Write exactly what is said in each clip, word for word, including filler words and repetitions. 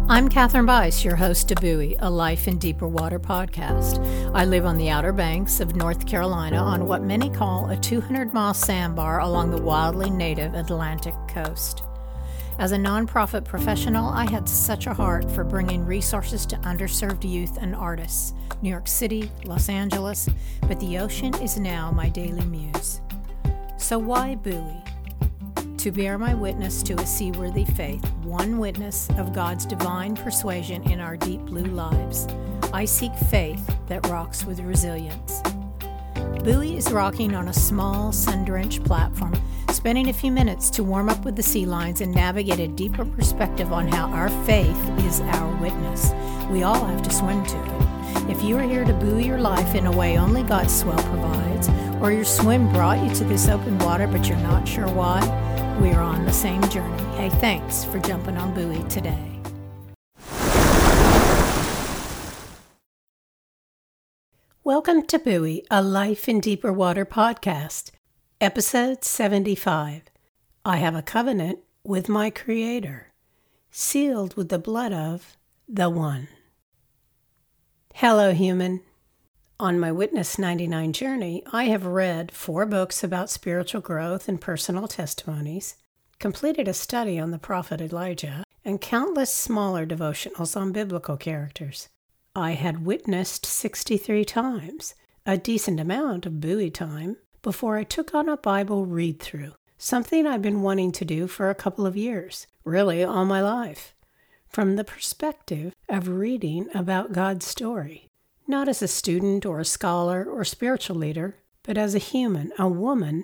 I'm Catherine Bice, your host of Buoy, a Life in Deeper Water podcast. I live on the Outer Banks of North Carolina on what many call a two hundred mile sandbar along the wildly native Atlantic coast. As a nonprofit professional, I had such a heart for bringing resources to underserved youth and artists, New York City, Los Angeles, but the ocean is now my daily muse. So why Buoy? To bear my witness to a seaworthy faith, one witness of God's divine persuasion in our deep blue lives. I seek faith that rocks with resilience. Buoy is rocking on a small, sun-drenched platform, spending a few minutes to warm up with the sea lions and navigate a deeper perspective on how our faith is our witness. We all have to swim to it. If you are here to buoy your life in a way only God's swell provides, or your swim brought you to this open water but you're not sure why, we are on the same journey. Hey, thanks for jumping on Buoy today. Welcome to Buoy, a Life in Deeper Water podcast, episode seventy-five. I have a covenant with my Creator, sealed with the blood of the One. Hello, human. On my Witness ninety-nine journey, I have read four books about spiritual growth and personal testimonies, completed a study on the prophet Elijah, and countless smaller devotionals on biblical characters. I had witnessed sixty-three times, a decent amount of Buoy time, before I took on a Bible read-through, something I've been wanting to do for a couple of years, really all my life, from the perspective of reading about God's story. Not as a student or a scholar or spiritual leader, but as a human, a woman,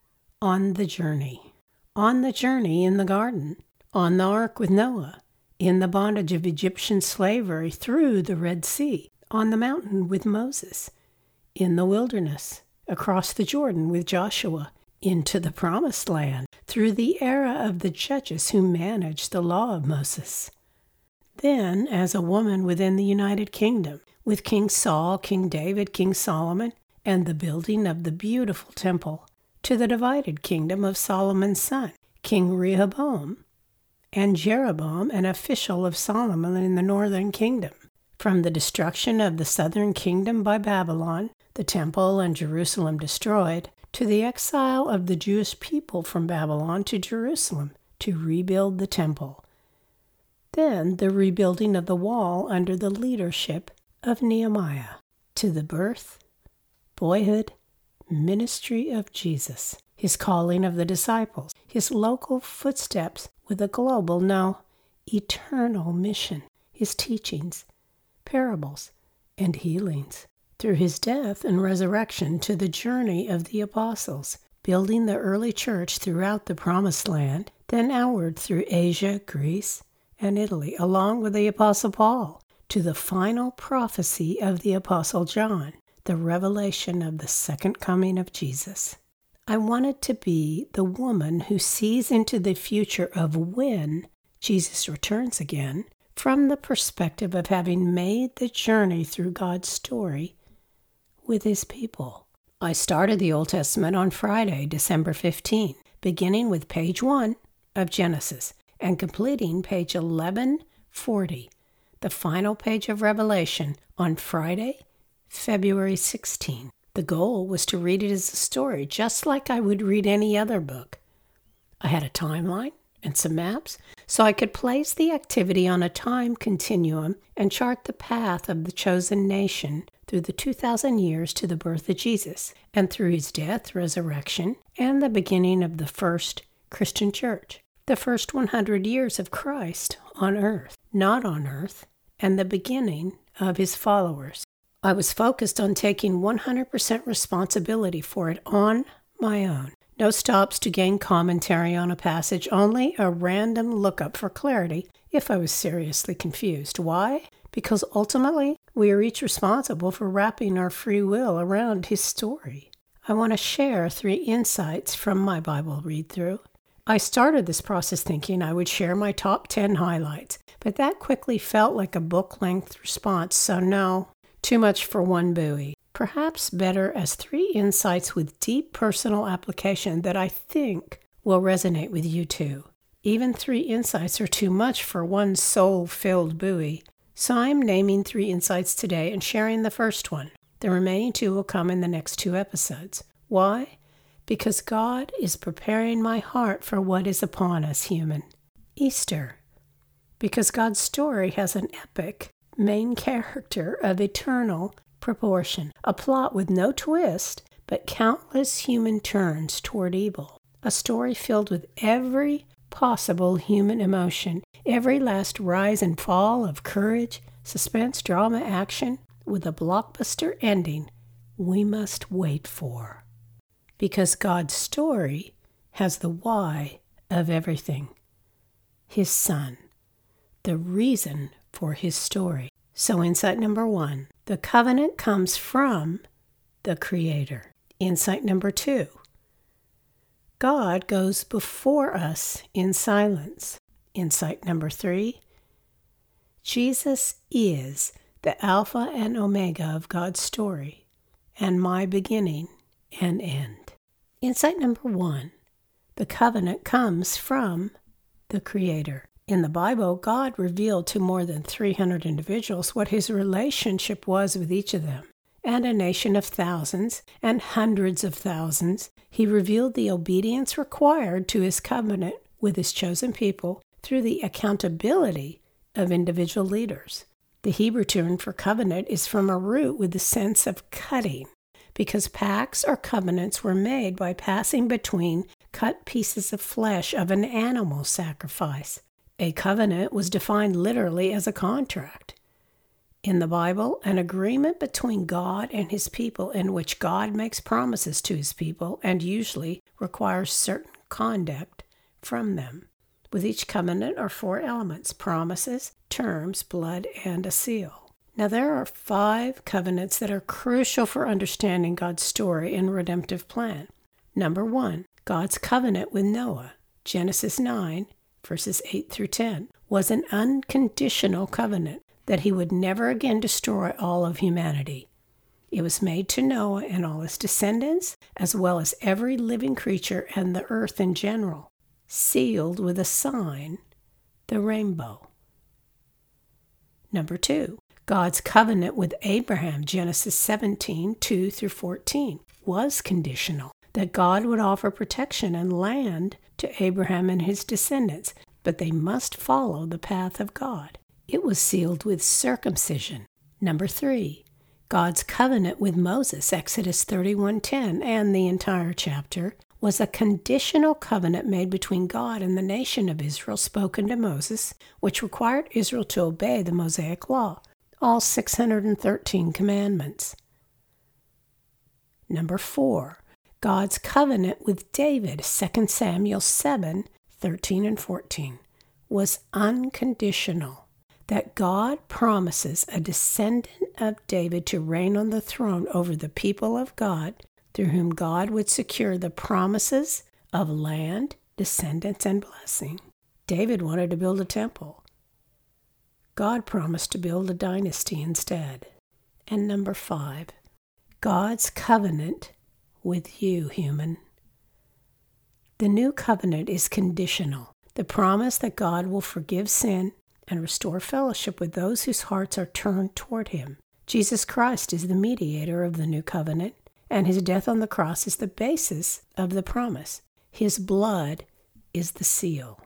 on the journey. On the journey in the garden, on the ark with Noah, in the bondage of Egyptian slavery through the Red Sea, on the mountain with Moses, in the wilderness, across the Jordan with Joshua, into the promised land, through the era of the judges who managed the law of Moses. Then, as a woman within the United Kingdom, with King Saul, King David, King Solomon, and the building of the beautiful temple, to the divided kingdom of Solomon's son, King Rehoboam, and Jeroboam, an official of Solomon in the northern kingdom. From the destruction of the southern kingdom by Babylon, the temple and Jerusalem destroyed, to the exile of the Jewish people from Babylon to Jerusalem to rebuild the temple. Then the rebuilding of the wall under the leadership of Nehemiah, to the birth, boyhood, ministry of Jesus, his calling of the disciples, his local footsteps with a global, no, eternal mission, his teachings, parables, and healings, through his death and resurrection to the journey of the apostles, building the early church throughout the Promised Land, then outward through Asia, Greece, and Italy, along with the Apostle Paul, to the final prophecy of the Apostle John, the revelation of the second coming of Jesus. I wanted to be the woman who sees into the future of when Jesus returns again from the perspective of having made the journey through God's story with his people. I started the Old Testament on Friday, December fifteenth, beginning with page one of Genesis and completing page eleven forty. The final page of Revelation on Friday, February sixteenth. The goal was to read it as a story, just like I would read any other book. I had a timeline and some maps, so I could place the activity on a time continuum and chart the path of the chosen nation through the two thousand years to the birth of Jesus, and through his death, resurrection, and the beginning of the first Christian church. The first one hundred years of Christ on earth, not on earth, and the beginning of his followers. I was focused on taking one hundred percent responsibility for it on my own. No stops to gain commentary on a passage, only a random lookup for clarity if I was seriously confused. Why? Because ultimately, we are each responsible for wrapping our free will around his story. I want to share three insights from my Bible read-through. I started this process thinking I would share my top ten highlights, but that quickly felt like a book-length response, so no, too much for one buoy. Perhaps better as three insights with deep personal application that I think will resonate with you too. Even three insights are too much for one soul-filled buoy. So I'm naming three insights today and sharing the first one. The remaining two will come in the next two episodes. Why? Because God is preparing my heart for what is upon us, human. Easter. Because God's story has an epic main character of eternal proportion, a plot with no twist, but countless human turns toward evil. A story filled with every possible human emotion, every last rise and fall of courage, suspense, drama, action, with a blockbuster ending we must wait for. Because God's story has the why of everything. His Son. The reason for his story. So insight number one, the covenant comes from the Creator. Insight number two, God goes before us in silence. Insight number three, Jesus is the Alpha and Omega of God's story, and my beginning and end. Insight number one, the covenant comes from the Creator. In the Bible, God revealed to more than three hundred individuals what his relationship was with each of them. And a nation of thousands and hundreds of thousands, he revealed the obedience required to his covenant with his chosen people through the accountability of individual leaders. The Hebrew term for covenant is from a root with the sense of cutting, because pacts or covenants were made by passing between cut pieces of flesh of an animal sacrifice. A covenant was defined literally as a contract. In the Bible, an agreement between God and his people in which God makes promises to his people and usually requires certain conduct from them. With each covenant are four elements: promises, terms, blood, and a seal. Now there are five covenants that are crucial for understanding God's story and redemptive plan. Number one, God's covenant with Noah. Genesis nine, verses eight through ten, was an unconditional covenant that he would never again destroy all of humanity. It was made to Noah and all his descendants, as well as every living creature and the earth in general, sealed with a sign, the rainbow. Number two, God's covenant with Abraham, Genesis seventeen, two through fourteen, was conditional, that God would offer protection and land to Abraham and his descendants, but they must follow the path of God. It was sealed with circumcision. Number three, God's covenant with Moses, Exodus thirty-one ten, and the entire chapter, was a conditional covenant made between God and the nation of Israel spoken to Moses, which required Israel to obey the Mosaic Law, all six hundred thirteen commandments. Number four, God's covenant with David, Second Samuel seven, thirteen and fourteen, was unconditional, that God promises a descendant of David to reign on the throne over the people of God, through whom God would secure the promises of land, descendants, and blessing. David wanted to build a temple. God promised to build a dynasty instead. And number five, God's covenant with you, human. The new covenant is conditional. The promise that God will forgive sin and restore fellowship with those whose hearts are turned toward him. Jesus Christ is the mediator of the new covenant, and his death on the cross is the basis of the promise. His blood is the seal.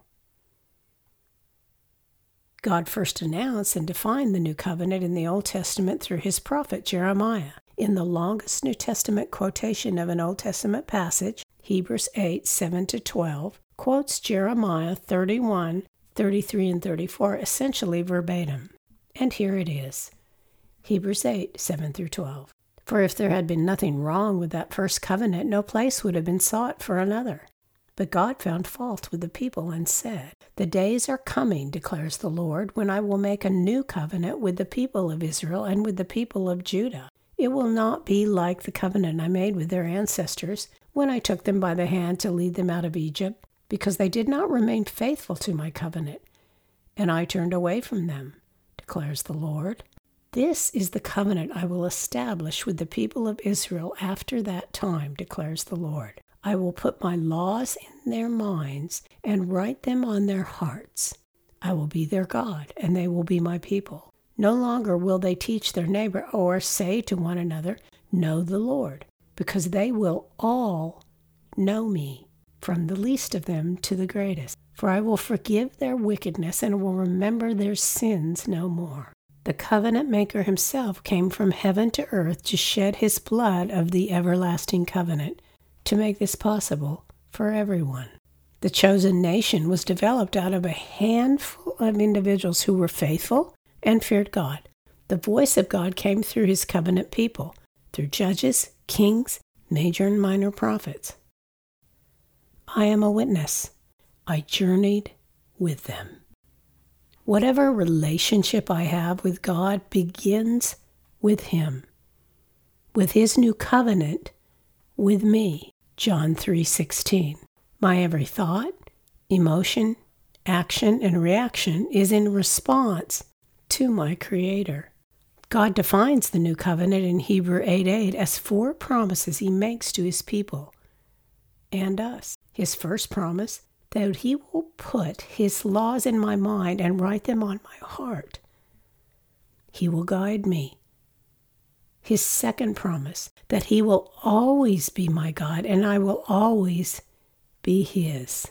God first announced and defined the new covenant in the Old Testament through his prophet Jeremiah. In the longest New Testament quotation of an Old Testament passage, Hebrews eight, seven to twelve, quotes Jeremiah thirty-one, thirty-three and thirty-four essentially verbatim. And here it is, Hebrews eight, seven through twelve. For if there had been nothing wrong with that first covenant, no place would have been sought for another. But God found fault with the people and said, "The days are coming, declares the Lord, when I will make a new covenant with the people of Israel and with the people of Judah. It will not be like the covenant I made with their ancestors when I took them by the hand to lead them out of Egypt, because they did not remain faithful to my covenant, and I turned away from them, declares the Lord. This is the covenant I will establish with the people of Israel after that time, declares the Lord. I will put my laws in their minds and write them on their hearts. I will be their God, and they will be my people. No longer will they teach their neighbor or say to one another, 'Know the Lord,' because they will all know me, from the least of them to the greatest. For I will forgive their wickedness and will remember their sins no more." The covenant maker himself came from heaven to earth to shed his blood of the everlasting covenant, to make this possible for everyone. The chosen nation was developed out of a handful of individuals who were faithful and feared God. The voice of God came through his covenant people, through judges, kings, major and minor prophets. I am a witness. I journeyed with them. Whatever relationship I have with God begins with him, with his new covenant with me. John three sixteen. My every thought, emotion, action, and reaction is in response to my Creator. God defines the new covenant in Hebrews eight eight as four promises he makes to his people and us. His first promise, that he will put his laws in my mind and write them on my heart. He will guide me. His second promise, that he will always be my God and I will always be his.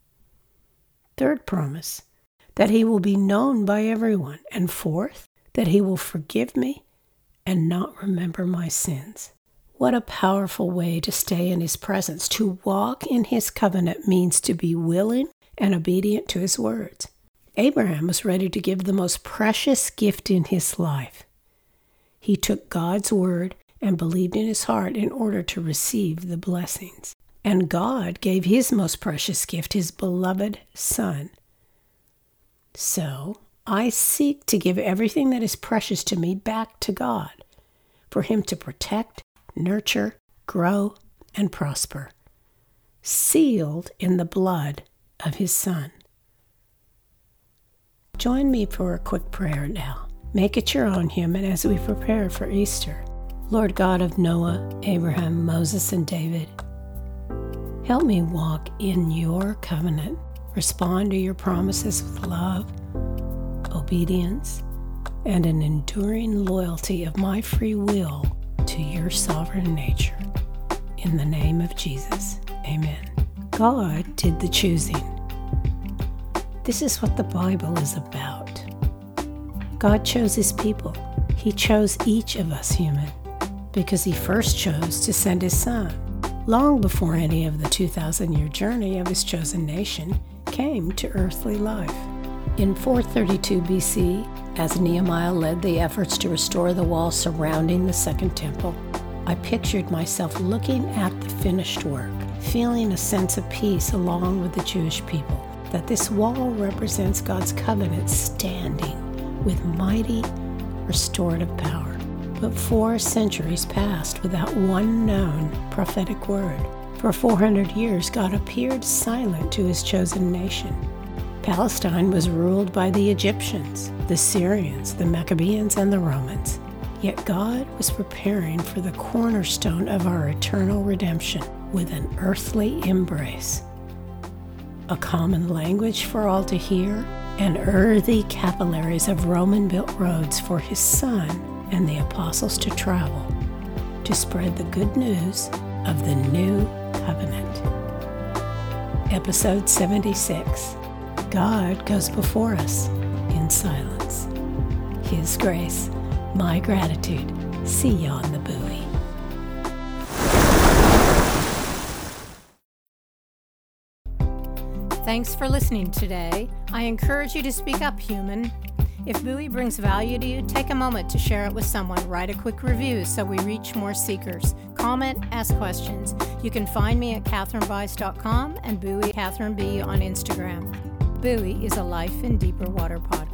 Third promise, that he will be known by everyone. And fourth, that he will forgive me and not remember my sins. What a powerful way to stay in his presence. To walk in his covenant means to be willing and obedient to his words. Abraham was ready to give the most precious gift in his life. He took God's word and believed in his heart in order to receive the blessings. And God gave his most precious gift, his beloved Son. So I seek to give everything that is precious to me back to God, for him to protect, nurture, grow, and prosper, sealed in the blood of his Son. Join me for a quick prayer now. Make it your own, human, as we prepare for Easter. Lord God of Noah, Abraham, Moses, and David, help me walk in your covenant, respond to your promises with love, obedience, and an enduring loyalty of my free will to your sovereign nature. In the name of Jesus, amen. God did the choosing. This is what the Bible is about. God chose his people. He chose each of us human because he first chose to send his Son, long before any of the two thousand year journey of his chosen nation came to earthly life. In four thirty-two B C, as Nehemiah led the efforts to restore the wall surrounding the Second Temple, I pictured myself looking at the finished work, feeling a sense of peace along with the Jewish people, that this wall represents God's covenant standing with mighty restorative power. But four centuries passed without one known prophetic word. For four hundred years, God appeared silent to his chosen nation. Palestine was ruled by the Egyptians, the Syrians, the Maccabees, and the Romans. Yet God was preparing for the cornerstone of our eternal redemption with an earthly embrace, a common language for all to hear, and earthy capillaries of Roman-built roads for his Son and the apostles to travel, to spread the good news of the new covenant. Episode seventy-six. God goes before us in silence. His grace, my gratitude. See you on the buoy. Thanks for listening today. I encourage you to speak up, human. If Buoy brings value to you, take a moment to share it with someone. Write a quick review so we reach more seekers. Comment, ask questions. You can find me at catherine bice dot com and Buoy Catherine B on Instagram. Buoy is a Life in Deeper Water podcast.